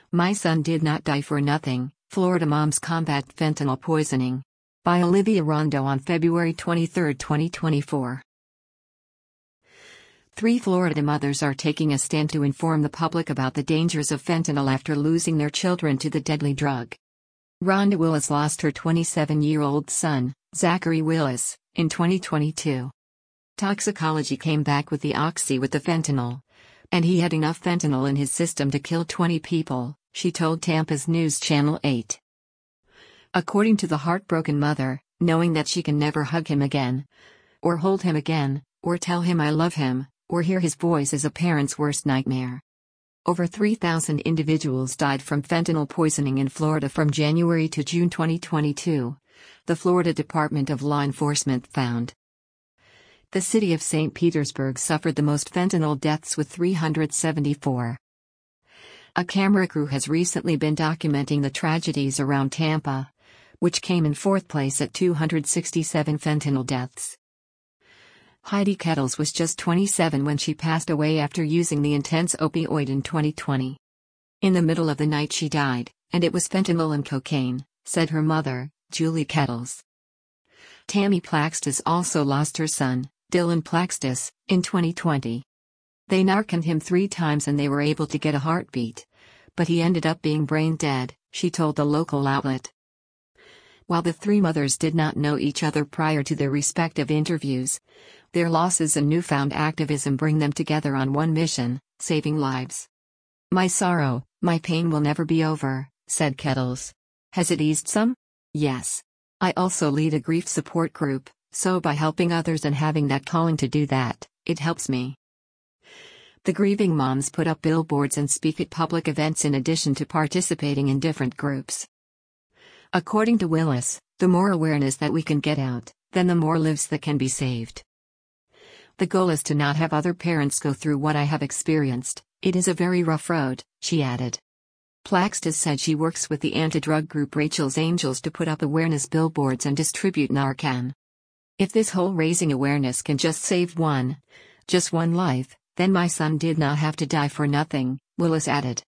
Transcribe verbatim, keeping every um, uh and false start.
My son did not die for nothing, Florida moms combat fentanyl poisoning. By Olivia Rondo on February twenty-third, twenty twenty-four. Three Florida mothers are taking a stand to inform the public about the dangers of fentanyl after losing their children to the deadly drug. Rhonda Willis lost her twenty-seven-year-old son, Zachary Willis, in twenty twenty-two. Toxicology came back with the oxy with the fentanyl. And he had enough fentanyl in his system to kill twenty people, she told Tampa's News Channel eight. According to the heartbroken mother, knowing that she can never hug him again, or hold him again, or tell him I love him, or hear his voice is a parent's worst nightmare. Over three thousand individuals died from fentanyl poisoning in Florida from January to June twenty twenty-two, the Florida Department of Law Enforcement found. The city of Saint Petersburg suffered the most fentanyl deaths with three hundred seventy-four. A camera crew has recently been documenting the tragedies around Tampa, which came in fourth place at two hundred sixty-seven fentanyl deaths. Heidi Kettles was just twenty-seven when she passed away after using the intense opioid in twenty twenty. In the middle of the night she died, and it was fentanyl and cocaine, said her mother, Julie Kettles. Tammy Plaxtis also lost her son, Dylan Plaxtis, in twenty twenty. They narcaned him three times and they were able to get a heartbeat. But he ended up being brain dead, she told the local outlet. While the three mothers did not know each other prior to their respective interviews, their losses and newfound activism bring them together on one mission: saving lives. My sorrow, my pain will never be over, said Kettles. Has it eased some? Yes. I also lead a grief support group, so by helping others and having that calling to do that, it helps me. The grieving moms put up billboards and speak at public events in addition to participating in different groups. According to Willis, the more awareness that we can get out, then the more lives that can be saved. The goal is to not have other parents go through what I have experienced. It is a very rough road, she added. Plaxtis said she works with the anti-drug group Rachel's Angels to put up awareness billboards and distribute Narcan. If this whole raising awareness can just save one, just one life, then my son did not have to die for nothing, Willis added.